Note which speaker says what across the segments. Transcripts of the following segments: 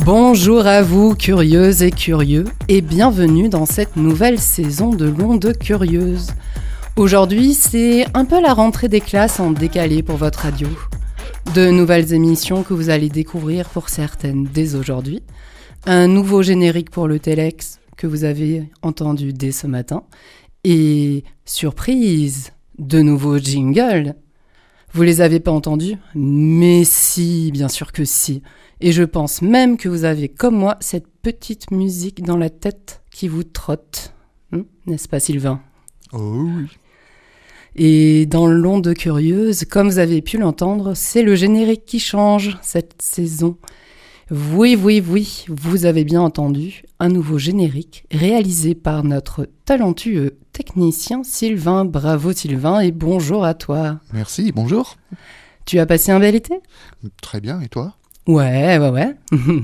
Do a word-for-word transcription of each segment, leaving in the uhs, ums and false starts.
Speaker 1: Bonjour à vous, curieuses et curieux, et bienvenue dans cette nouvelle saison de l'Onde Curieuse. Aujourd'hui, c'est un peu la rentrée des classes en décalé pour votre radio. De nouvelles émissions que vous allez découvrir pour certaines dès aujourd'hui. Un nouveau générique pour le Telex que vous avez entendu dès ce matin. Et surprise, de nouveaux jingles. Vous les avez pas entendus ? Mais si, bien sûr que si. Et je pense même que vous avez, comme moi, cette petite musique dans la tête qui vous trotte. Hum, n'est-ce pas, Sylvain ?
Speaker 2: Oh oui.
Speaker 1: Et dans l'Onde Curieuse, comme vous avez pu l'entendre, c'est le générique qui change cette saison. Oui, oui, oui, vous avez bien entendu, un nouveau générique réalisé par notre talentueux technicien Sylvain. Bravo Sylvain et bonjour à toi.
Speaker 2: Merci, bonjour.
Speaker 1: Tu as passé un bel été ?
Speaker 2: Très bien, et toi ?
Speaker 1: Ouais, ouais, ouais.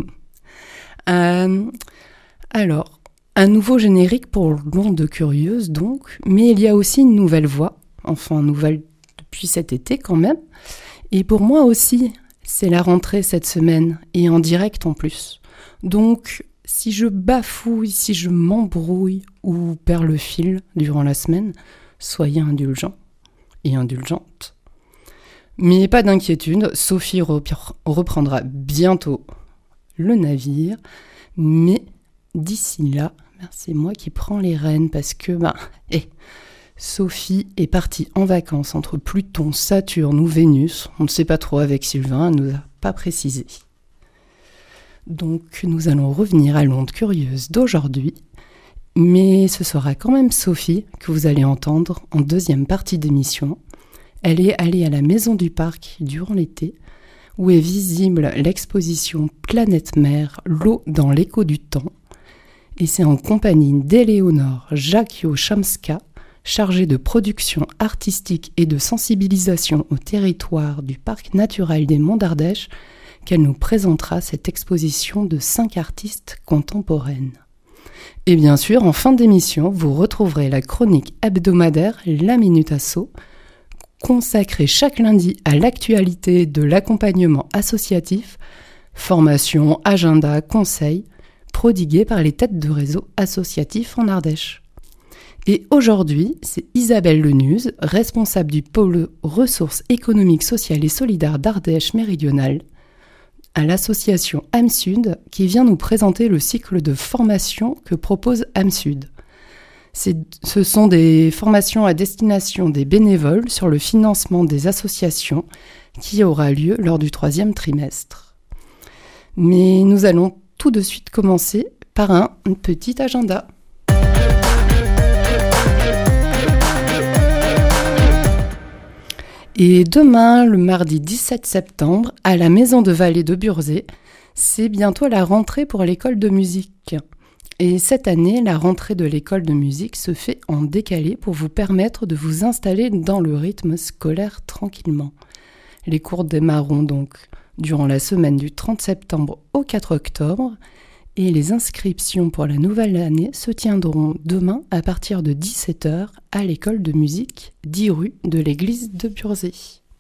Speaker 1: euh, alors, un nouveau générique pour l'Onde Curieuse donc, mais il y a aussi une nouvelle voix, enfin nouvelle depuis cet été quand même, et pour moi aussi, c'est la rentrée cette semaine, et en direct en plus. Donc, si je bafouille, si je m'embrouille ou perds le fil durant la semaine, soyez indulgents et indulgentes. Mais pas d'inquiétude, Sophie rep- reprendra bientôt le navire, mais d'ici là, ben c'est moi qui prends les rênes parce que bah, eh, Sophie est partie en vacances entre Pluton, Saturne ou Vénus, on ne sait pas trop avec Sylvain, elle ne nous a pas précisé. Donc nous allons revenir à l'Onde Curieuse d'aujourd'hui, mais ce sera quand même Sophie que vous allez entendre en deuxième partie d'émission. Elle est allée à la Maison du Parc durant l'été, où est visible l'exposition Planète Mère, l'eau dans l'écho du temps. Et c'est en compagnie d'Éléonore Jacquio-Chamska, chargée de production artistique et de sensibilisation au territoire du Parc naturel des Monts d'Ardèche, qu'elle nous présentera cette exposition de cinq artistes contemporaines. Et bien sûr, en fin d'émission, vous retrouverez la chronique hebdomadaire La Minute Asso, consacré chaque lundi à l'actualité de l'accompagnement associatif, formation, agenda, conseils, prodigués par les têtes de réseau associatifs en Ardèche. Et aujourd'hui, c'est Isabelle Lenuse, responsable du pôle ressources économiques, sociales et solidaires d'Ardèche méridionale, à l'association AMSUD, qui vient nous présenter le cycle de formation que propose AMSUD. C'est, ce sont des formations à destination des bénévoles sur le financement des associations qui aura lieu lors du troisième trimestre. Mais nous allons tout de suite commencer par un petit agenda. Et demain, le mardi dix-sept septembre, à la Maison de Vallée de Burzet, c'est bientôt la rentrée pour l'école de musique. Et cette année, la rentrée de l'école de musique se fait en décalé pour vous permettre de vous installer dans le rythme scolaire tranquillement. Les cours démarreront donc durant la semaine du trente septembre au quatre octobre et les inscriptions pour la nouvelle année se tiendront demain à partir de dix-sept heures à l'école de musique dix rue de l'église de Burzet.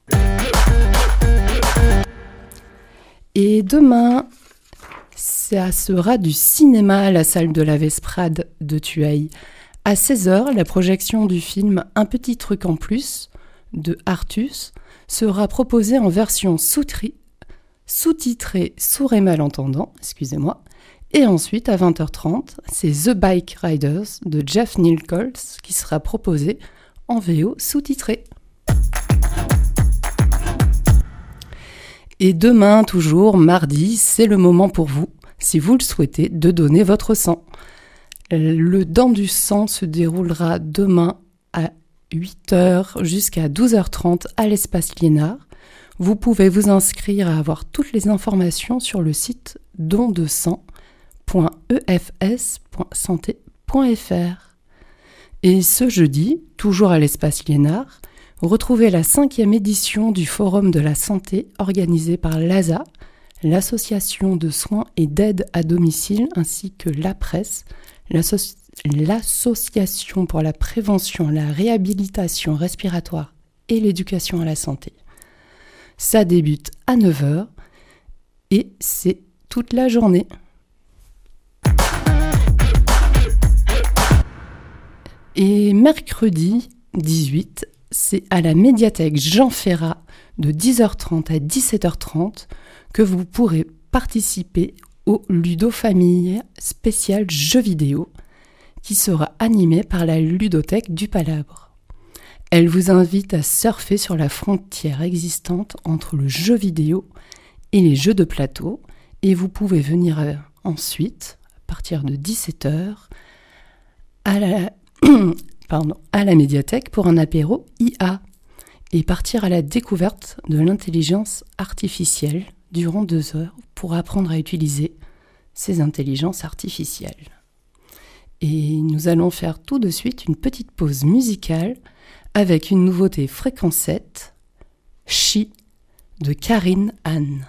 Speaker 1: Et demain, ça sera du cinéma à la salle de la Vesprade de Thueil. À seize heures, la projection du film Un petit truc en plus de Artus sera proposée en version sous-tri- sous-titrée sourd et malentendant, excusez-moi. Et ensuite, à vingt heures trente, c'est The Bike Riders de Jeff Nichols qui sera proposé en V O sous-titré. Et demain, toujours mardi, c'est le moment pour vous, si vous le souhaitez, de donner votre sang. Le don du sang se déroulera demain à huit heures jusqu'à douze heures trente à l'espace Liénard. Vous pouvez vous inscrire à avoir toutes les informations sur le site don de sang point e f s point santé point f r. Et ce jeudi, toujours à l'espace Liénard, retrouvez la cinquième édition du Forum de la santé organisé par l'A S A, l'association de soins et d'aide à domicile, ainsi que l'A P R E S, l'asso- l'association pour la prévention, la réhabilitation respiratoire et l'éducation à la santé. Ça débute à neuf heures et c'est toute la journée. Et mercredi dix-huit, c'est à la médiathèque Jean Ferrat de dix heures trente à dix-sept heures trente que vous pourrez participer au Ludofamille spécial jeux vidéo qui sera animé par la ludothèque du Palabre. Elle vous invite à surfer sur la frontière existante entre le jeu vidéo et les jeux de plateau et vous pouvez venir euh, ensuite, à partir de dix-sept heures, à la, pardon, à la médiathèque pour un apéro I A et partir à la découverte de l'intelligence artificielle durant deux heures pour apprendre à utiliser ces intelligences artificielles. Et nous allons faire tout de suite une petite pause musicale avec une nouveauté Fréquence sept, Chi de Karine Anne.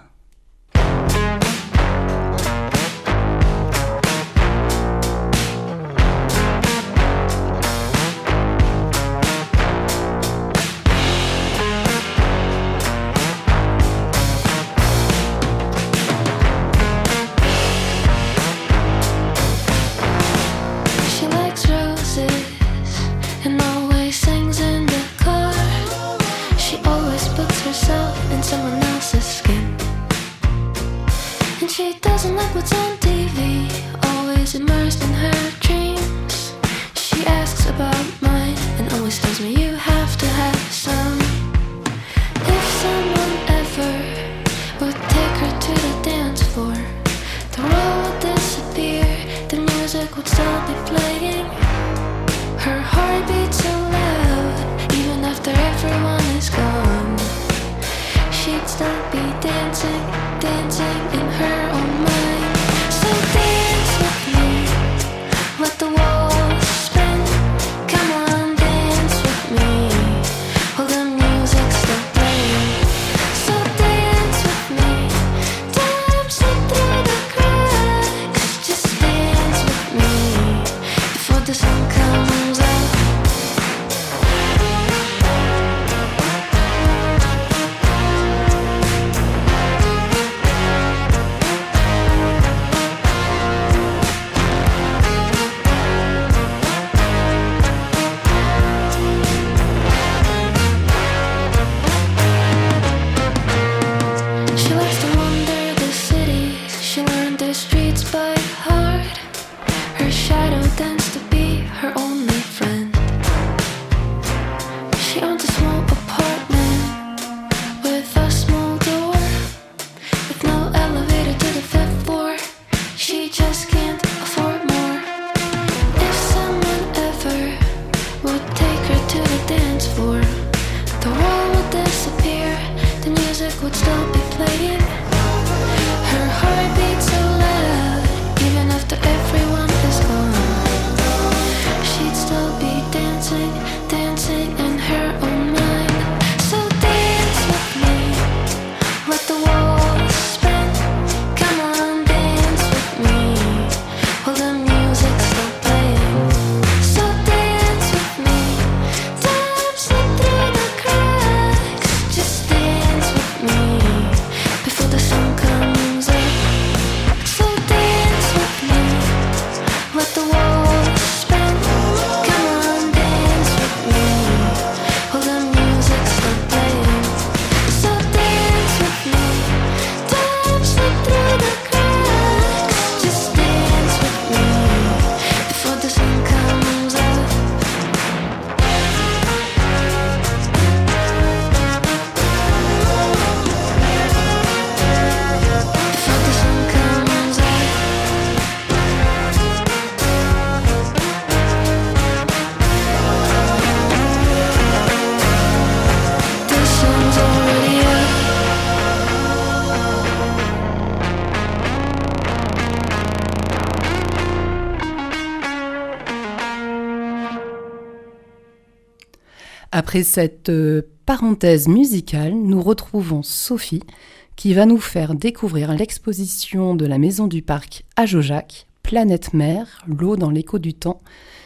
Speaker 1: Après cette euh, parenthèse musicale, nous retrouvons Sophie qui va nous faire découvrir l'exposition de la Maison du Parc à Jaujac, Planète Mer, l'eau dans l'écho du temps,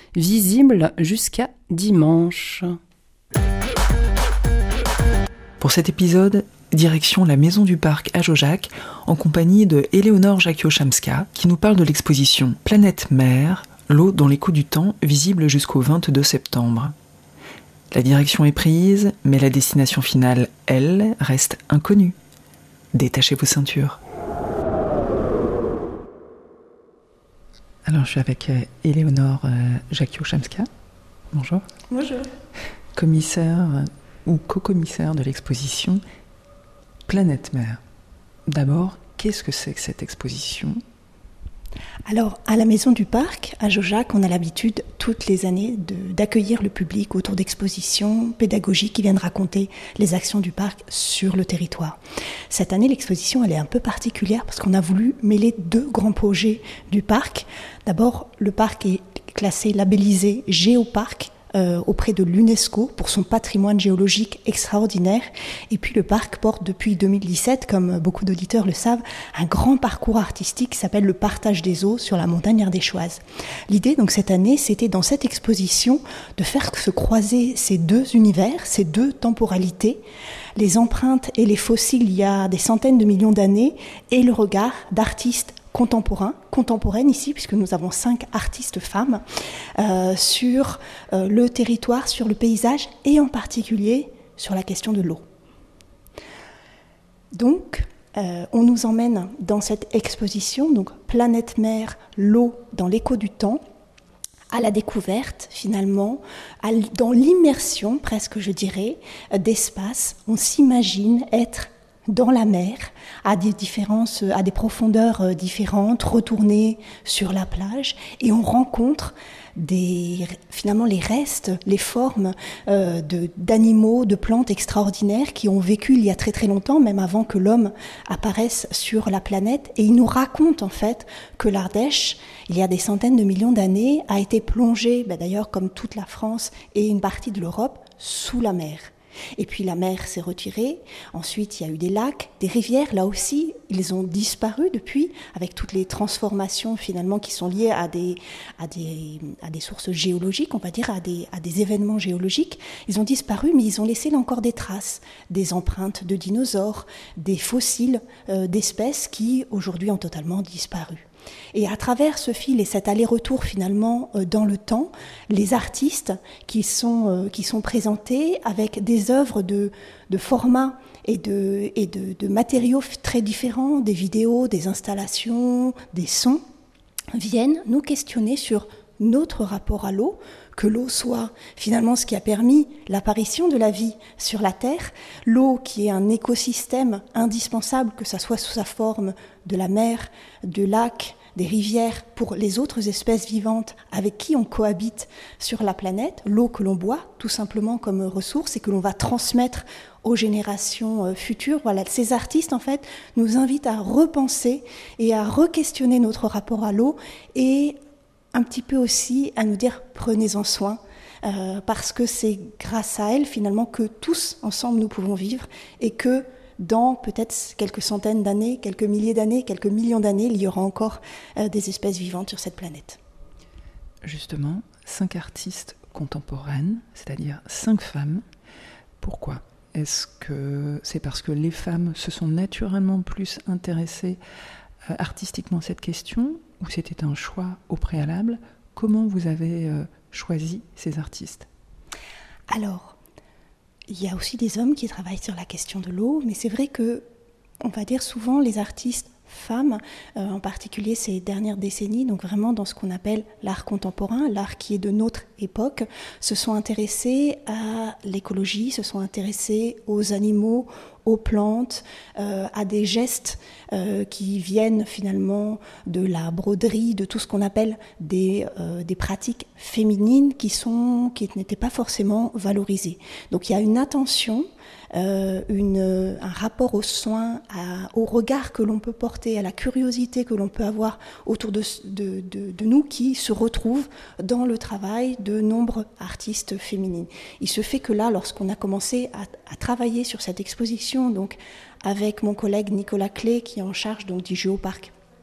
Speaker 1: visible jusqu'à dimanche.
Speaker 3: Pour cet épisode, direction la Maison du Parc à Jojac, en compagnie de Éléonore Jacquio-Chamska, qui nous parle de l'exposition Planète Mer, l'eau dans l'écho du temps, visible jusqu'au vingt-deux septembre. La direction est prise, mais la destination finale, elle, reste inconnue. Détachez vos ceintures. Alors, je suis avec euh, Éléonore euh, Jacquio-Chamska. Bonjour.
Speaker 4: Bonjour.
Speaker 3: Commissaire euh, ou co-commissaire de l'exposition Planète Mer. D'abord, qu'est-ce que c'est que cette exposition ?
Speaker 4: Alors, à la Maison du Parc, à Jojac, on a l'habitude toutes les années de, d'accueillir le public autour d'expositions pédagogiques qui viennent raconter les actions du parc sur le territoire. Cette année, l'exposition, elle est un peu particulière parce qu'on a voulu mêler deux grands projets du parc. D'abord, le parc est classé, labellisé Géoparc, Euh, auprès de l'UNESCO pour son patrimoine géologique extraordinaire. Et puis le parc porte depuis deux mille dix-sept, comme beaucoup d'auditeurs le savent, un grand parcours artistique qui s'appelle le Partage des eaux sur la montagne ardéchoise. L'idée donc cette année, c'était dans cette exposition de faire se croiser ces deux univers, ces deux temporalités, les empreintes et les fossiles il y a des centaines de millions d'années et le regard d'artistes contemporains, contemporaines ici, puisque nous avons cinq artistes femmes, euh, sur euh, le territoire, sur le paysage, et en particulier sur la question de l'eau. Donc, euh, on nous emmène dans cette exposition, donc Planète Mer, l'eau dans l'écho du temps, à la découverte, finalement, à, dans l'immersion, presque je dirais, d'espace. On s'imagine être dans la mer, à des différences, à des profondeurs différentes, retourner sur la plage, et on rencontre des, finalement les restes, les formes euh, de, d'animaux, de plantes extraordinaires qui ont vécu il y a très très longtemps, même avant que l'homme apparaisse sur la planète. Et ils nous racontent en fait que l'Ardèche, il y a des centaines de millions d'années, a été plongée, ben d'ailleurs comme toute la France et une partie de l'Europe, sous la mer. Et puis la mer s'est retirée, ensuite il y a eu des lacs, des rivières, là aussi ils ont disparu depuis, avec toutes les transformations finalement qui sont liées à des, à des, à des sources géologiques, on va dire, à des, à des événements géologiques. Ils ont disparu, mais ils ont laissé là encore des traces, des empreintes de dinosaures, des fossiles euh, d'espèces qui aujourd'hui ont totalement disparu. Et à travers ce fil et cet aller-retour finalement euh, dans le temps, les artistes qui sont, euh, qui sont présentés avec des œuvres de, de formats et, de, et de, de matériaux très différents, des vidéos, des installations, des sons, viennent nous questionner sur notre rapport à l'eau, que l'eau soit finalement ce qui a permis l'apparition de la vie sur la Terre, l'eau qui est un écosystème indispensable, que ça soit sous sa forme de la mer, de lacs, des rivières, pour les autres espèces vivantes avec qui on cohabite sur la planète, l'eau que l'on boit tout simplement comme ressource et que l'on va transmettre aux générations futures. Voilà, ces artistes en fait nous invitent à repenser et à re-questionner notre rapport à l'eau et un petit peu aussi à nous dire prenez-en soin euh, parce que c'est grâce à elle finalement que tous ensemble nous pouvons vivre et que dans peut-être quelques centaines d'années, quelques milliers d'années, quelques millions d'années, il y aura encore euh, des espèces vivantes sur cette planète.
Speaker 3: Justement, cinq artistes contemporaines, c'est-à-dire cinq femmes. Pourquoi ? Est-ce que c'est parce que les femmes se sont naturellement plus intéressées euh, artistiquement à cette question, ou c'était un choix au préalable ? Comment vous avez euh, choisi ces artistes ?
Speaker 4: Alors, il y a aussi des hommes qui travaillent sur la question de l'eau, mais c'est vrai que, on va dire souvent, les artistes femmes, euh, en particulier ces dernières décennies, donc vraiment dans ce qu'on appelle l'art contemporain, l'art qui est de notre époque, se sont intéressées à l'écologie, se sont intéressées aux animaux, aux plantes, euh, à des gestes euh, qui viennent finalement de la broderie, de tout ce qu'on appelle des, euh, des pratiques féminines qui, sont, qui n'étaient pas forcément valorisées. Donc il y a une attention, euh, une, un rapport aux soins, à, au regard que l'on peut porter, à la curiosité que l'on peut avoir autour de, de, de, de nous qui se retrouve dans le travail de nombreux artistes féminines. Il se fait que là, lorsqu'on a commencé à, à travailler sur cette exposition, donc avec mon collègue Nicolas Clé qui est en charge donc du Géoparc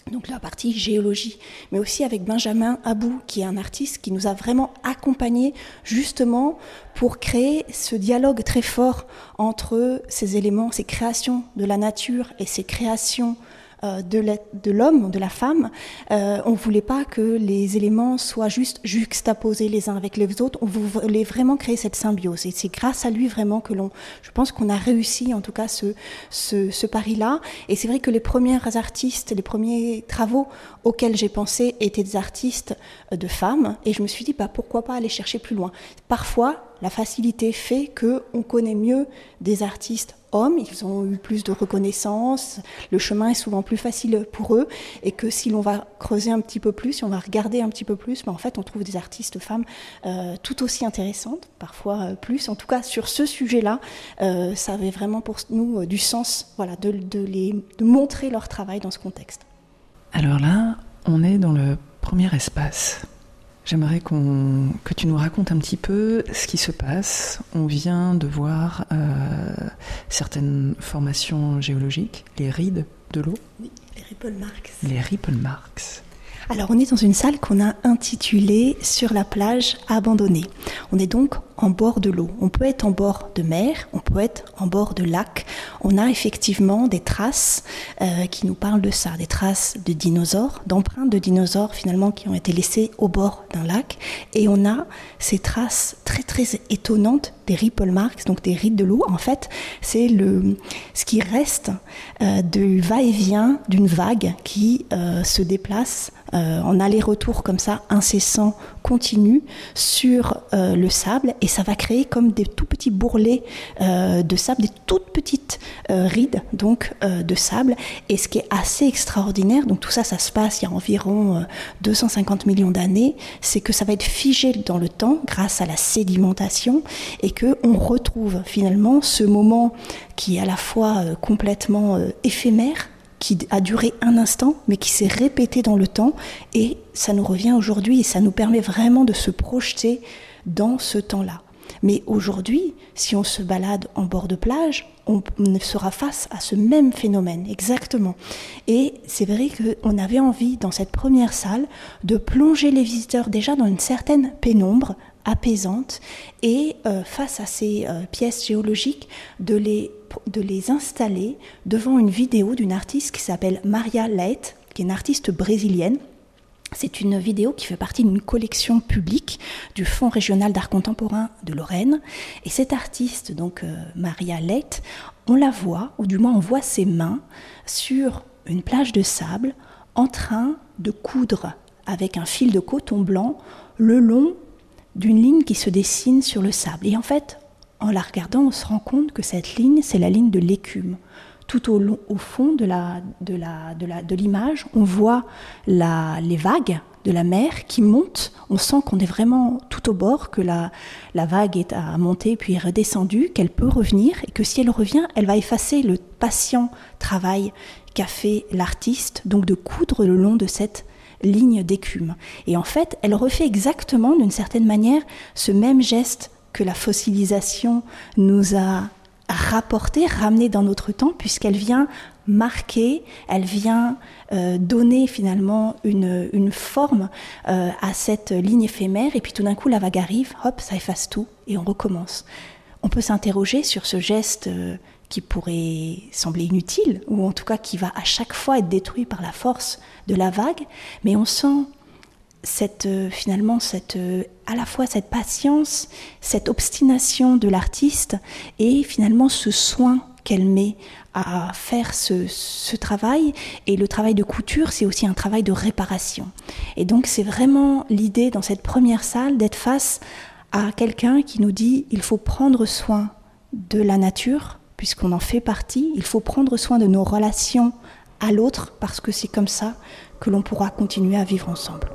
Speaker 4: donc la partie géologie, mais aussi avec Benjamin Abou, qui est un artiste qui nous a vraiment accompagnés justement pour créer ce dialogue très fort entre ces éléments, ces créations de la nature et ces créations euh, de, de l'homme, de la femme. Euh, on ne voulait pas que les éléments soient juste juxtaposés les uns avec les autres, on voulait vraiment créer cette symbiose. Et c'est grâce à lui vraiment que l'on, je pense qu'on a réussi en tout cas ce, ce, ce pari-là. Et c'est vrai que les premiers artistes, les premiers travaux auxquels j'ai pensé étaient des artistes de femmes. Et je me suis dit, bah, pourquoi pas aller chercher plus loin. Parfois, la facilité fait qu'on connaît mieux des artistes hommes, ils ont eu plus de reconnaissance, le chemin est souvent plus facile pour eux, et que si l'on va creuser un petit peu plus, si on va regarder un petit peu plus, ben en fait on trouve des artistes femmes euh, tout aussi intéressantes, parfois euh, plus. En tout cas sur ce sujet-là, euh, ça avait vraiment pour nous euh, du sens, voilà, de, de, les, de montrer leur travail dans ce contexte.
Speaker 3: Alors là, on est dans le premier espace. J'aimerais qu'on, que tu nous racontes un petit peu ce qui se passe. On vient de voir euh, certaines formations géologiques, les rides de l'eau.
Speaker 4: Oui, les ripple marks.
Speaker 3: Les ripple marks.
Speaker 4: Alors on est dans une salle qu'on a intitulée « Sur la plage abandonnée ». On est donc en bord de l'eau. On peut être en bord de mer, on peut être en bord de lac. On a effectivement des traces euh, qui nous parlent de ça, des traces de dinosaures, d'empreintes de dinosaures finalement qui ont été laissées au bord d'un lac. Et on a ces traces très très étonnantes des ripple marks, donc des rides de l'eau. En fait, c'est le, ce qui reste euh, du va-et-vient d'une vague qui euh, se déplace euh, en aller-retour comme ça, incessant, continu, sur euh, le sable. Et ça va créer comme des tout petits bourrelets euh, de sable, des toutes petites euh, rides donc euh, de sable. Et ce qui est assez extraordinaire, donc tout ça, ça se passe il y a environ euh, deux cent cinquante millions d'années, c'est que ça va être figé dans le temps grâce à la sédimentation et que on retrouve finalement ce moment qui est à la fois euh, complètement euh, éphémère, qui a duré un instant, mais qui s'est répété dans le temps, et ça nous revient aujourd'hui, et ça nous permet vraiment de se projeter dans ce temps-là. Mais aujourd'hui, si on se balade en bord de plage, on sera face à ce même phénomène, exactement. Et c'est vrai qu'on avait envie, dans cette première salle, de plonger les visiteurs déjà dans une certaine pénombre apaisante, et euh, face à ces euh, pièces géologiques, de les, de les installer devant une vidéo d'une artiste qui s'appelle Maria Leite, qui est une artiste brésilienne. C'est une vidéo qui fait partie d'une collection publique du Fonds régional d'art contemporain de Lorraine. Et cette artiste, donc euh, Maria Leite, on la voit, ou du moins on voit ses mains, sur une plage de sable, en train de coudre avec un fil de coton blanc le long d'une ligne qui se dessine sur le sable. Et en fait, en la regardant, on se rend compte que cette ligne, c'est la ligne de l'écume. Tout au, long, au fond de, la, de, la, de, la, de l'image, on voit la, les vagues de la mer qui montent. On sent qu'on est vraiment tout au bord, que la, la vague est à monter puis est redescendue, qu'elle peut revenir, et que si elle revient, elle va effacer le patient travail qu'a fait l'artiste, donc de coudre le long de cette ligne d'écume. Et en fait, elle refait exactement, d'une certaine manière, ce même geste que la fossilisation nous a rapporté, ramené dans notre temps, puisqu'elle vient marquer, elle vient euh, donner finalement une, une forme euh, à cette ligne éphémère, et puis tout d'un coup la vague arrive, hop, ça efface tout, et on recommence. On peut s'interroger sur ce geste euh, qui pourrait sembler inutile, ou en tout cas qui va à chaque fois être détruit par la force de la vague, mais on sent cette, euh, finalement cette, euh, à la fois cette patience, cette obstination de l'artiste, et finalement ce soin qu'elle met à faire ce, ce travail. Et le travail de couture, c'est aussi un travail de réparation. Et donc c'est vraiment l'idée dans cette première salle d'être face à quelqu'un qui nous dit il faut prendre soin de la nature, puisqu'on en fait partie, il faut prendre soin de nos relations à l'autre, parce que c'est comme ça que l'on pourra continuer à vivre ensemble.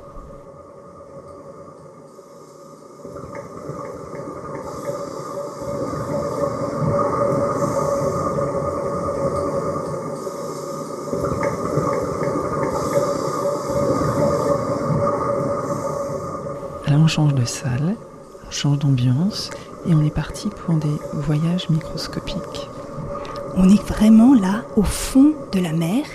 Speaker 3: Là, on change de salle, on change d'ambiance, et on est parti pour des voyages microscopiques.
Speaker 4: On est vraiment là, au fond de la mer,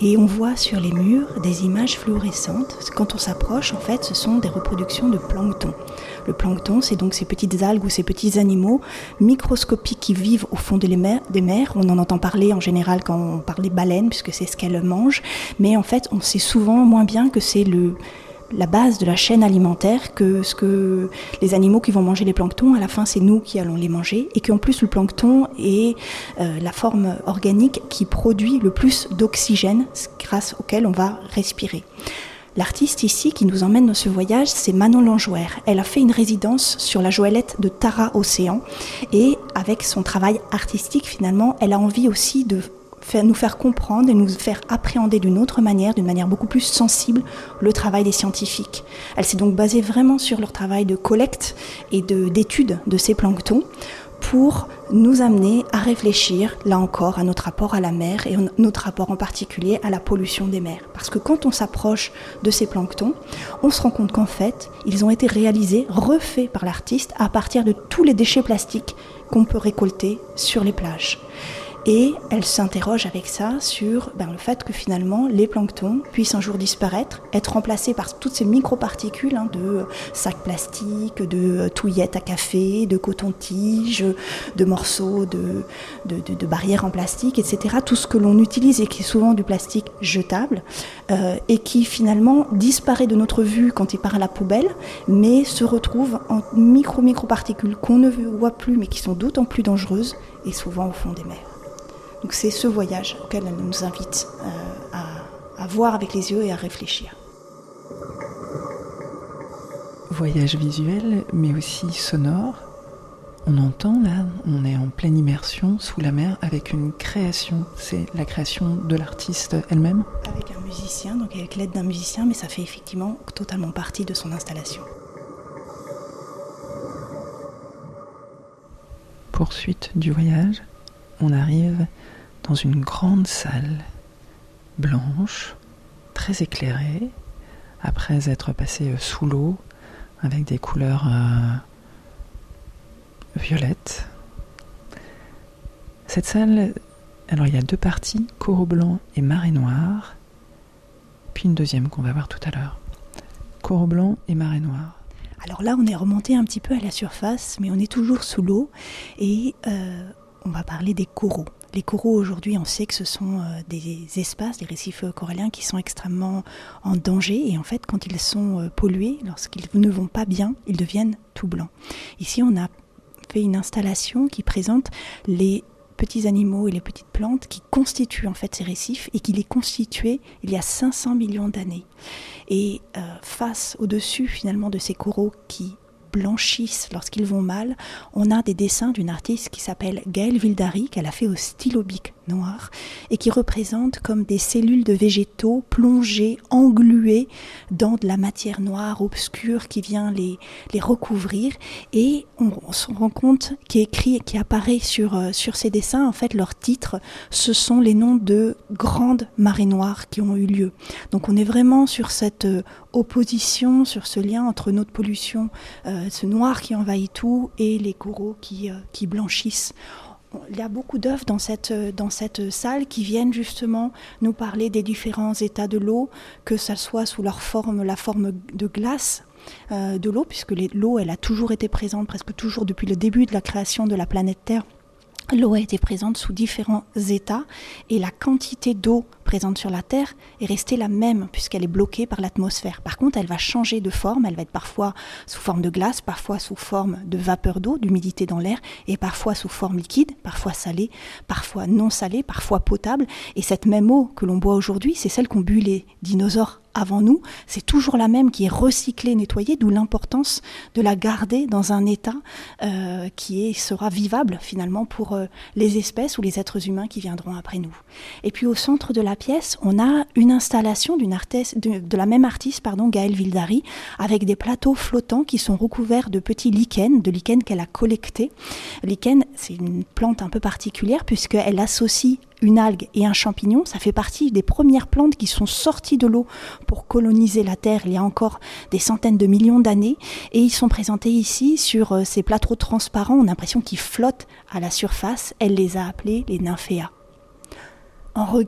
Speaker 4: Et on voit sur les murs des images fluorescentes. Quand on s'approche, en fait, ce sont des reproductions de plancton. Le plancton, c'est donc ces petites algues ou ces petits animaux microscopiques qui vivent au fond des mers, des mers. On en entend parler en général quand on parle des baleines, puisque c'est ce qu'elles mangent. Mais en fait, on sait souvent moins bien que c'est le... la base de la chaîne alimentaire, que ce que les animaux qui vont manger les planctons, à la fin c'est nous qui allons les manger, et qu'en plus le plancton est euh, la forme organique qui produit le plus d'oxygène grâce auquel on va respirer. L'artiste ici qui nous emmène dans ce voyage, c'est Manon Langouer. Elle a fait une résidence sur la goélette de Tara Océan, et avec son travail artistique finalement, elle a envie aussi de Faire, nous faire comprendre et nous faire appréhender d'une autre manière, d'une manière beaucoup plus sensible, le travail des scientifiques. Elle s'est donc basée vraiment sur leur travail de collecte et de, d'étude de ces planctons pour nous amener à réfléchir, là encore, à notre rapport à la mer et notre rapport en particulier à la pollution des mers. Parce que quand on s'approche de ces planctons, on se rend compte qu'en fait, ils ont été réalisés, refaits par l'artiste à partir de tous les déchets plastiques qu'on peut récolter sur les plages. Et elle s'interroge avec ça sur ben, le fait que finalement les planctons puissent un jour disparaître, être remplacés par toutes ces microparticules hein, de sacs plastiques, de touillettes à café, de coton-tige, de morceaux de, de, de, de barrières en plastique, et cetera. Tout ce que l'on utilise et qui est souvent du plastique jetable euh, et qui finalement disparaît de notre vue quand il part à la poubelle, mais se retrouve en micro-microparticules qu'on ne voit plus mais qui sont d'autant plus dangereuses et souvent au fond des mers. Donc c'est ce voyage auquel elle nous invite euh, à, à voir avec les yeux et à réfléchir.
Speaker 3: Voyage visuel, mais aussi sonore. On entend là, on est en pleine immersion sous la mer avec une création. C'est la création de l'artiste elle-même ?
Speaker 4: Avec un musicien, donc avec l'aide d'un musicien, mais ça fait effectivement totalement partie de son installation.
Speaker 3: Poursuite du voyage, on arrive dans une grande salle blanche, très éclairée, après être passé sous l'eau avec des couleurs euh, violettes. Cette salle, alors il y a deux parties, coraux blanc et marée noire, puis une deuxième qu'on va voir tout à l'heure. Coraux blanc et marée noire.
Speaker 4: Alors là, on est remonté un petit peu à la surface, mais on est toujours sous l'eau et euh, on va parler des coraux. Les coraux, aujourd'hui, on sait que ce sont euh, des espaces, des récifs coralliens qui sont extrêmement en danger. Et en fait, quand ils sont euh, pollués, lorsqu'ils ne vont pas bien, ils deviennent tout blancs. Ici, on a fait une installation qui présente les petits animaux et les petites plantes qui constituent en fait ces récifs et qui les constituaient il y a cinq cents millions d'années. Et euh, face, au-dessus finalement de ces coraux qui blanchissent lorsqu'ils vont mal, on a des dessins d'une artiste qui s'appelle Gaëlle Vildary, qu'elle a fait au stylo bic noir et qui représente comme des cellules de végétaux plongées, engluées dans de la matière noire obscure qui vient les, les recouvrir. Et on, on se rend compte qui écrit, qui apparaît sur, euh, sur ces dessins, en fait leurs titres, ce sont les noms de grandes marées noires qui ont eu lieu. Donc on est vraiment sur cette euh, opposition, sur ce lien entre notre pollution, euh, ce noir qui envahit tout et les coraux qui, euh, qui blanchissent. Il y a beaucoup d'œuvres dans cette, dans cette salle qui viennent justement nous parler des différents états de l'eau, que ça soit sous leur forme, la forme de glace euh, de l'eau, puisque les, l'eau elle a toujours été présente, presque toujours depuis le début de la création de la planète Terre. L'eau a été présente sous différents états et la quantité d'eau présente sur la Terre est restée la même puisqu'elle est bloquée par l'atmosphère. Par contre, elle va changer de forme, elle va être parfois sous forme de glace, parfois sous forme de vapeur d'eau, d'humidité dans l'air, et parfois sous forme liquide, parfois salée, parfois non salée, parfois potable. Et cette même eau que l'on boit aujourd'hui, c'est celle qu'ont bu les dinosaures avant nous, c'est toujours la même qui est recyclée, nettoyée, d'où l'importance de la garder dans un état euh, qui est, sera vivable finalement pour euh, les espèces ou les êtres humains qui viendront après nous. Et puis au centre de la pièce, on a une installation d'une artiste, de, de la même artiste, pardon, Gaëlle Vildary, avec des plateaux flottants qui sont recouverts de petits lichens, de lichens qu'elle a collectés. Lichen, c'est une plante un peu particulière puisqu'elle associe une algue et un champignon. Ça fait partie des premières plantes qui sont sorties de l'eau pour coloniser la Terre il y a encore des centaines de millions d'années. Et ils sont présentés ici sur ces plateaux transparents. On a l'impression qu'ils flottent à la surface. Elle les a appelés les nymphéas. En regard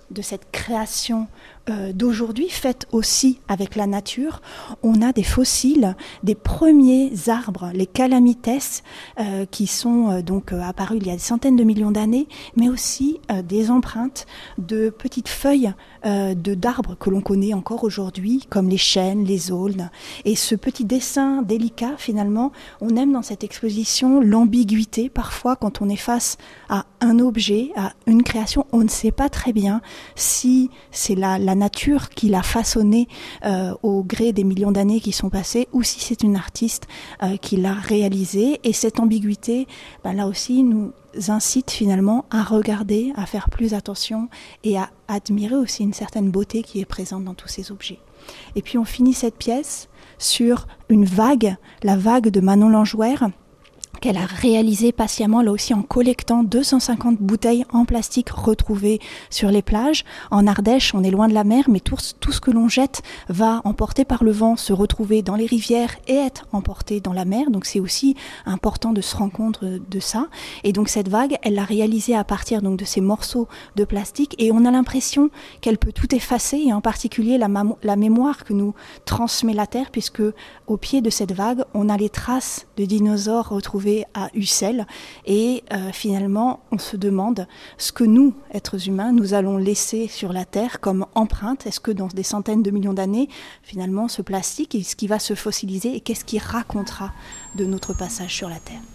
Speaker 4: de cette création euh, d'aujourd'hui, faite aussi avec la nature, on a des fossiles des premiers arbres, les calamites, euh, qui sont euh, donc euh, apparus il y a des centaines de millions d'années, mais aussi euh, des empreintes de petites feuilles euh, de, d'arbres que l'on connaît encore aujourd'hui, comme les chênes, les aulnes. Et ce petit dessin délicat, finalement, on aime dans cette exposition l'ambiguïté. Parfois, quand on est face à un objet, à une création, on ne sait pas très bien si c'est la, la nature qui l'a façonné euh, au gré des millions d'années qui sont passées, ou si c'est une artiste euh, qui l'a réalisé. Et cette ambiguïté, ben là aussi, nous incite finalement à regarder, à faire plus attention et à admirer aussi une certaine beauté qui est présente dans tous ces objets. Et puis on finit cette pièce sur une vague, la vague de Manon Langouer, qu'elle a réalisé patiemment, là aussi en collectant deux cent cinquante bouteilles en plastique retrouvées sur les plages. En Ardèche, on est loin de la mer, mais tout, tout ce que l'on jette va, emporté par le vent, se retrouver dans les rivières et être emporté dans la mer. Donc c'est aussi important de se rendre compte de ça. Et donc cette vague, elle l'a réalisée à partir donc, de ces morceaux de plastique, et on a l'impression qu'elle peut tout effacer, et en particulier la, mam- la mémoire que nous transmet la Terre, puisque au pied de cette vague, on a les traces de dinosaures retrouvées à Ussel, et euh, finalement on se demande ce que nous, êtres humains, nous allons laisser sur la Terre comme empreinte. Est-ce que dans des centaines de millions d'années, finalement ce plastique, est-ce qui va se fossiliser, et qu'est-ce qui racontera de notre passage sur la Terre?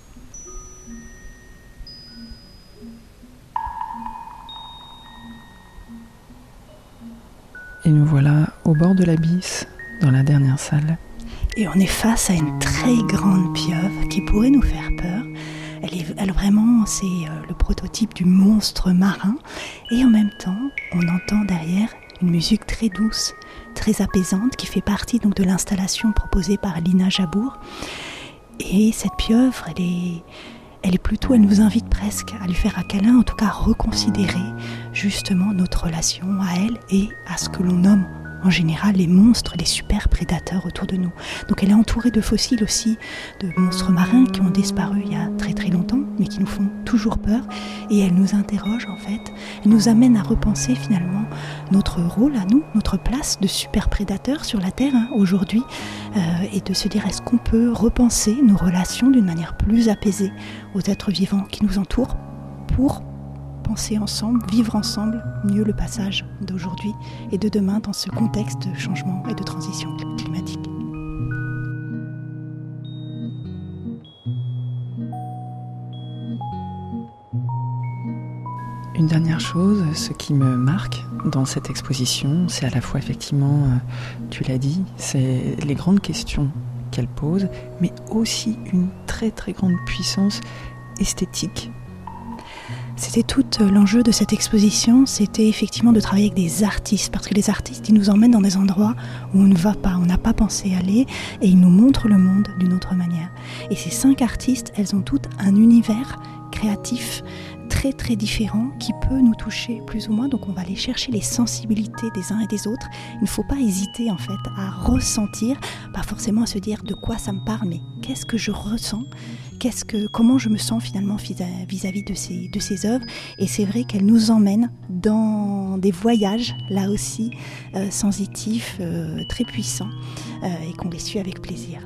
Speaker 3: Et nous voilà au bord de l'abysse, dans la dernière salle.
Speaker 4: Et on est face à une très grande pieuvre qui pourrait nous faire peur. Elle est, elle vraiment, c'est euh, le prototype du monstre marin. Et en même temps, on entend derrière une musique très douce, très apaisante, qui fait partie donc de l'installation proposée par Lina Jabour. Et cette pieuvre, elle est, elle est plutôt, elle nous invite presque à lui faire un câlin, en tout cas à reconsidérer justement notre relation à elle et à ce que l'on nomme en général les monstres, les super prédateurs autour de nous. Donc elle est entourée de fossiles aussi, de monstres marins qui ont disparu il y a très très longtemps, mais qui nous font toujours peur. Et elle nous interroge en fait, elle nous amène à repenser finalement notre rôle à nous, notre place de super prédateurs sur la Terre hein, aujourd'hui, euh, et de se dire est-ce qu'on peut repenser nos relations d'une manière plus apaisée aux êtres vivants qui nous entourent, pour penser ensemble, vivre ensemble mieux le passage d'aujourd'hui et de demain dans ce contexte de changement et de transition climatique.
Speaker 3: Une dernière chose, ce qui me marque dans cette exposition, c'est à la fois effectivement, tu l'as dit, c'est les grandes questions qu'elle pose, mais aussi une très très grande puissance esthétique.
Speaker 4: C'était tout l'enjeu de cette exposition, c'était effectivement de travailler avec des artistes, parce que les artistes, ils nous emmènent dans des endroits où on ne va pas, on n'a pas pensé aller, et ils nous montrent le monde d'une autre manière. Et ces cinq artistes, elles ont toutes un univers créatif très très différent qui peut nous toucher plus ou moins, donc on va aller chercher les sensibilités des uns et des autres. Il ne faut pas hésiter en fait à ressentir, pas forcément à se dire de quoi ça me parle, mais qu'est-ce que je ressens, qu'est-ce que, comment je me sens finalement vis-à-vis de ces, de ces œuvres. Et c'est vrai qu'elles nous emmènent dans des voyages, là aussi, euh, sensitifs, euh, très puissants, euh, et qu'on les suit avec plaisir.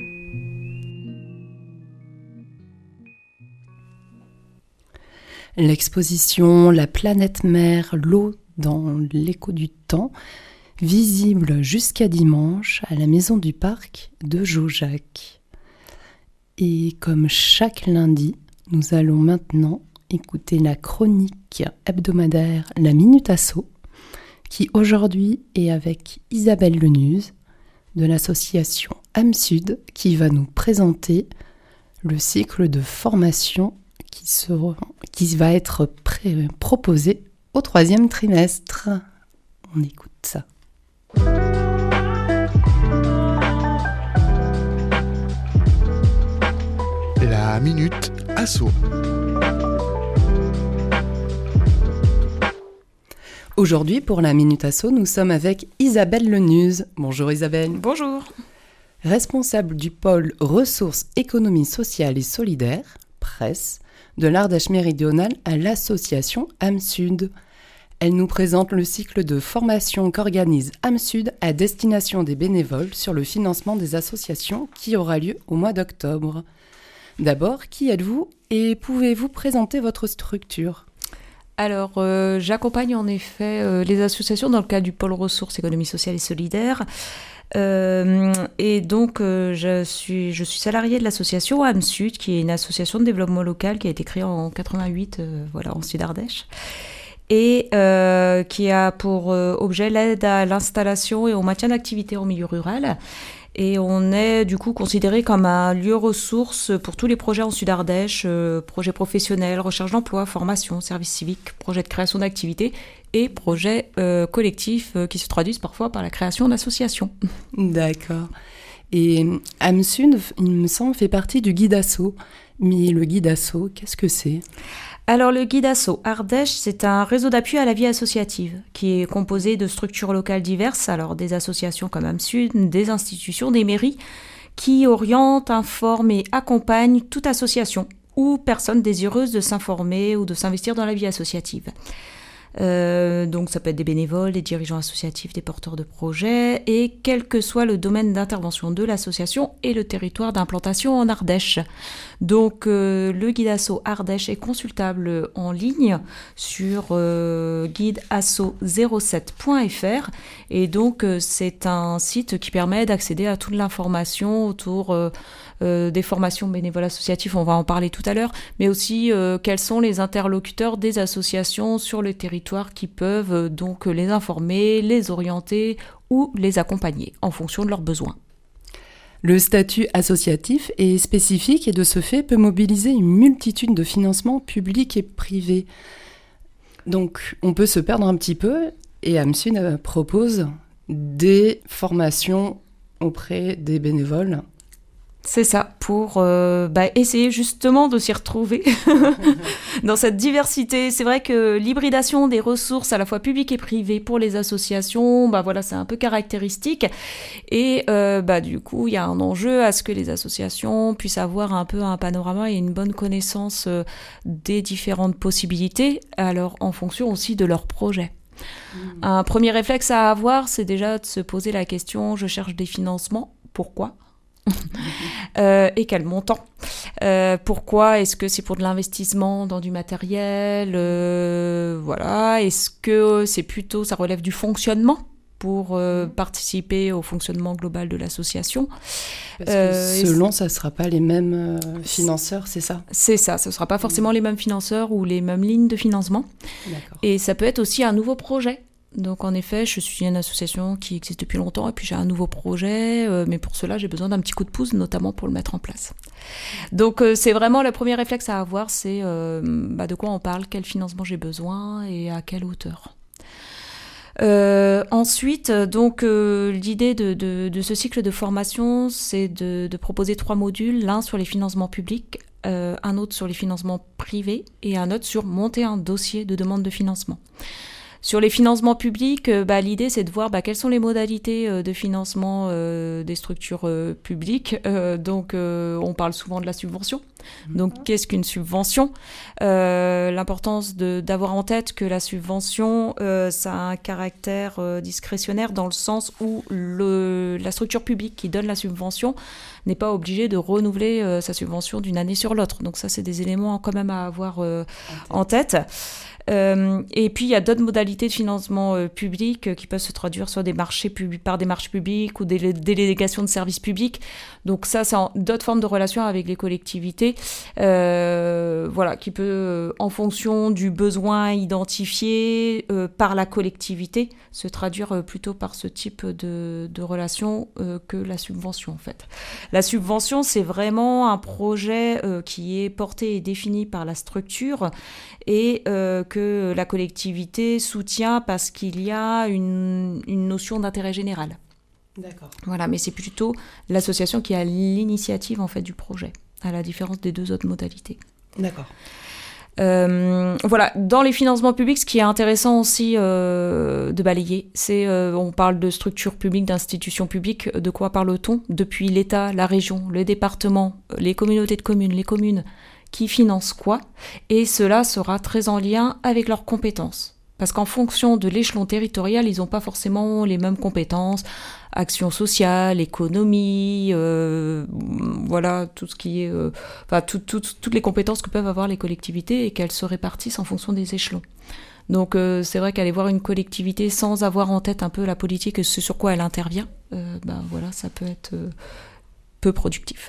Speaker 1: L'exposition La planète mère, l'eau dans l'écho du temps, visible jusqu'à dimanche à la Maison du Parc de Jaujac. Et comme chaque lundi, nous allons maintenant écouter la chronique hebdomadaire La Minute Asso, qui aujourd'hui est avec Isabelle Lenuse de l'association Âme Sud, qui va nous présenter le cycle de formation qui, sera, qui va être pré- proposé au troisième trimestre. On écoute ça.
Speaker 2: La Minute Asso.
Speaker 1: Aujourd'hui, pour la Minute Asso, nous sommes avec Isabelle Lenuse. Bonjour Isabelle.
Speaker 5: Bonjour.
Speaker 1: Responsable du pôle Ressources, Économie sociale et solidaire, presse, de l'Ardèche méridionale à l'association Âme Sud. Elle nous présente le cycle de formation qu'organise AMSUD à destination des bénévoles sur le financement des associations qui aura lieu au mois d'octobre. D'abord, qui êtes-vous et pouvez-vous présenter votre structure ?
Speaker 5: Alors, euh, j'accompagne en effet euh, les associations dans le cadre du pôle ressources, économie sociale et solidaire. Euh, et donc, euh, je suis, je suis salariée de l'association AMSUD, qui est une association de développement local qui a été créée en quatre-vingt-huit, euh, voilà, en Sud-Ardèche, et euh, qui a pour euh, objet l'aide à l'installation et au maintien d'activités en milieu rural. Et on est du coup considéré comme un lieu ressource pour tous les projets en Sud-Ardèche, euh, projets professionnels, recherche d'emploi, formation, service civique, projets de création d'activités et projets euh, collectifs euh, qui se traduisent parfois par la création d'associations.
Speaker 1: D'accord. Et AMSUD, il me semble, fait partie du Guide Asso. Mais le Guide Asso, qu'est-ce que c'est ?
Speaker 5: Alors le Guide Asso Ardèche, c'est un réseau d'appui à la vie associative qui est composé de structures locales diverses, alors des associations comme AMSUD, des institutions, des mairies, qui orientent, informent et accompagnent toute association ou personne désireuse de s'informer ou de s'investir dans la vie associative. Euh, donc ça peut être des bénévoles, des dirigeants associatifs, des porteurs de projets, et quel que soit le domaine d'intervention de l'association et le territoire d'implantation en Ardèche. Donc euh, le guide Asso Ardèche est consultable en ligne sur euh, guide asso zéro sept point f r, et donc euh, c'est un site qui permet d'accéder à toute l'information autour euh, Euh, des formations bénévoles associatives, on va en parler tout à l'heure, mais aussi euh, quels sont les interlocuteurs des associations sur le territoire qui peuvent euh, donc les informer, les orienter ou les accompagner en fonction de leurs besoins.
Speaker 1: Le statut associatif est spécifique et de ce fait peut mobiliser une multitude de financements publics et privés. Donc on peut se perdre un petit peu et AMSUD propose des formations auprès des bénévoles.
Speaker 5: C'est ça, pour euh, bah, essayer justement de s'y retrouver dans cette diversité. C'est vrai que l'hybridation des ressources à la fois publiques et privées pour les associations, bah, voilà, c'est un peu caractéristique. Et euh, bah, du coup, il y a un enjeu à ce que les associations puissent avoir un peu un panorama et une bonne connaissance euh, des différentes possibilités, alors en fonction aussi de leurs projets. Mmh. Un premier réflexe à avoir, c'est déjà de se poser la question, je cherche des financements, pourquoi ? euh, et quel montant euh, pourquoi est-ce que c'est pour de l'investissement dans du matériel euh, voilà, est-ce que c'est plutôt ça relève du fonctionnement pour euh, participer au fonctionnement global de l'association.
Speaker 1: Parce que euh, selon, ça ne sera pas les mêmes euh, financeurs, c'est ça ?
Speaker 5: C'est ça, ce ne sera pas forcément mmh. les mêmes financeurs ou les mêmes lignes de financement.
Speaker 1: D'accord. Et
Speaker 5: ça peut être aussi un nouveau projet. Donc en effet, je suis une association qui existe depuis longtemps et puis j'ai un nouveau projet, euh, mais pour cela j'ai besoin d'un petit coup de pouce, notamment pour le mettre en place. Donc euh, c'est vraiment le premier réflexe à avoir, c'est euh, bah, de quoi on parle, quel financement j'ai besoin et à quelle hauteur. Euh, ensuite, donc euh, l'idée de, de, de ce cycle de formation, c'est de, de proposer trois modules, l'un sur les financements publics, euh, un autre sur les financements privés et un autre sur monter un dossier de demande de financement. Sur les financements publics, euh, bah, l'idée c'est de voir bah, quelles sont les modalités euh, de financement euh, des structures euh, publiques. Euh, donc euh, on parle souvent de la subvention. Donc qu'est-ce qu'une subvention ? euh, L'importance de, d'avoir en tête que la subvention, euh, ça a un caractère euh, discrétionnaire dans le sens où le, la structure publique qui donne la subvention n'est pas obligée de renouveler euh, sa subvention d'une année sur l'autre. Donc ça c'est des éléments quand même à avoir euh, en tête. En tête. Euh, et puis il y a d'autres modalités de financement euh, public euh, qui peuvent se traduire soit des marchés pub- par des marchés publics ou des, des délégations de services publics. Donc ça, c'est en, d'autres formes de relations avec les collectivités, euh, voilà, qui peut, euh, en fonction du besoin identifié euh, par la collectivité, se traduire euh, plutôt par ce type de, de relation euh, que la subvention en fait. La subvention, c'est vraiment un projet euh, qui est porté et défini par la structure et euh, que la collectivité soutient parce qu'il y a une, une notion d'intérêt général.
Speaker 1: D'accord.
Speaker 5: Voilà, mais c'est plutôt l'association qui a l'initiative en fait du projet, à la différence des deux autres modalités.
Speaker 1: D'accord.
Speaker 5: Euh, voilà, dans les financements publics, ce qui est intéressant aussi euh, de balayer, c'est euh, on parle de structures publiques, d'institutions publiques. De quoi parle-t-on ? Depuis l'État, la région, le département, les communautés de communes, les communes qui financent quoi ? Et cela sera très en lien avec leurs compétences. Parce qu'en fonction de l'échelon territorial, ils n'ont pas forcément les mêmes compétences, action sociale, économie, euh, voilà, tout ce qui est, euh, enfin, tout, tout, toutes les compétences que peuvent avoir les collectivités et qu'elles se répartissent en fonction des échelons. Donc euh, c'est vrai qu'aller voir une collectivité sans avoir en tête un peu la politique et ce sur quoi elle intervient, euh, ben voilà, ça peut être euh, peu productif.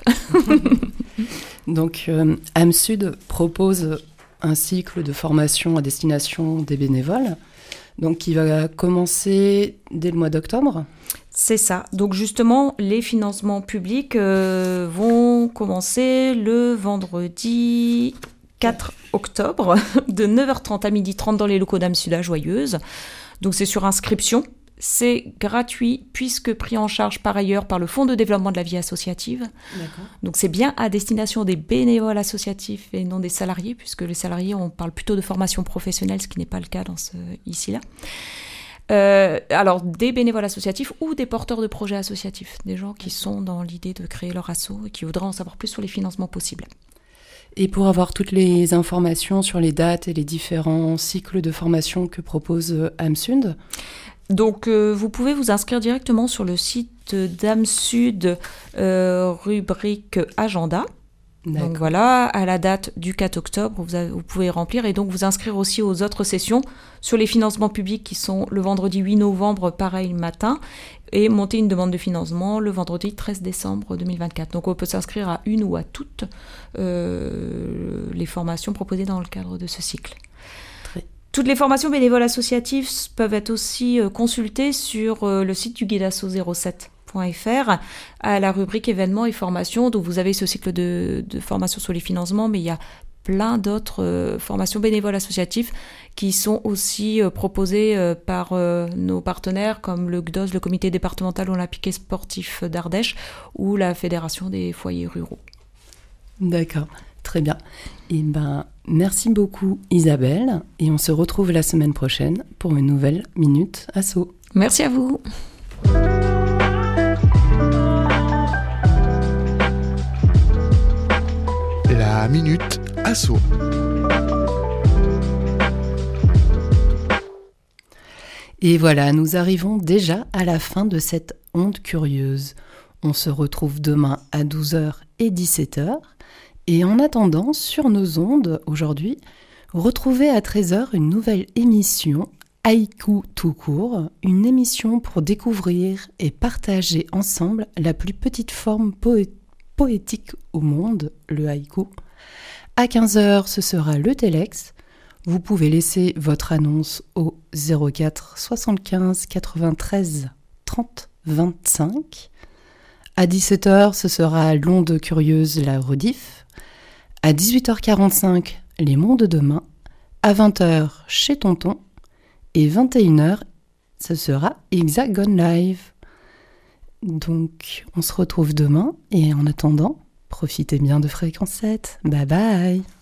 Speaker 1: Donc euh, AMSUD propose un cycle de formation à destination des bénévoles, donc qui va commencer dès le mois d'octobre.
Speaker 5: C'est ça. Donc justement, les financements publics euh, vont commencer le vendredi quatre octobre de neuf heures trente à midi trente dans les locaux d'AMSUD à Joyeuse. Donc c'est sur inscription. C'est gratuit puisque pris en charge par ailleurs par le Fonds de développement de la vie associative. D'accord. Donc c'est bien à destination des bénévoles associatifs et non des salariés, puisque les salariés, on parle plutôt de formation professionnelle, ce qui n'est pas le cas dans ce, ici-là. Euh, alors des bénévoles associatifs ou des porteurs de projets associatifs, des gens qui sont dans l'idée de créer leur asso et qui voudraient en savoir plus sur les financements possibles.
Speaker 1: Et pour avoir toutes les informations sur les dates et les différents cycles de formation que propose AMSUD,
Speaker 5: donc euh, vous pouvez vous inscrire directement sur le site d'AMSUD, euh, rubrique agenda. D'accord. Donc voilà, à la date du quatre octobre, vous, avez, vous pouvez remplir et donc vous inscrire aussi aux autres sessions sur les financements publics qui sont le vendredi huit novembre, pareil le matin, et monter une demande de financement le vendredi treize décembre deux mille vingt-quatre. Donc on peut s'inscrire à une ou à toutes euh, les formations proposées dans le cadre de ce cycle. Très. Toutes les formations bénévoles associatives peuvent être aussi euh, consultées sur euh, le site du guide asso zéro sept. F R, à la rubrique événements et formations. Donc vous avez ce cycle de, de formation sur les financements, mais il y a plein d'autres euh, formations bénévoles associatives qui sont aussi euh, proposées euh, par euh, nos partenaires comme le G D O S, le Comité départemental olympique et sportif d'Ardèche, ou la Fédération des foyers ruraux.
Speaker 1: D'accord, très bien. Et ben, merci beaucoup Isabelle, et on se retrouve la semaine prochaine pour une nouvelle Minute Asso.
Speaker 5: Merci à vous.
Speaker 2: La Minute Asso.
Speaker 1: Et voilà, nous arrivons déjà à la fin de cette onde curieuse. On se retrouve demain à douze heures et dix-sept heures. Et en attendant, sur nos ondes, aujourd'hui, retrouvez à treize heures une nouvelle émission, Haïku tout court, une émission pour découvrir et partager ensemble la plus petite forme poé- poétique au monde, le haïku. À quinze heures, ce sera le Télex. Vous pouvez laisser votre annonce au zéro quatre soixante-quinze quatre-vingt-treize trente vingt-cinq. À dix-sept heures, ce sera l'onde curieuse, la rediff. À dix-huit heures quarante-cinq, les mondes de demain. À vingt heures, chez Tonton. Et vingt et une heures, ce sera Hexagone Live. Donc, on se retrouve demain. Et en attendant, profitez bien de Fréquence sept. Bye bye.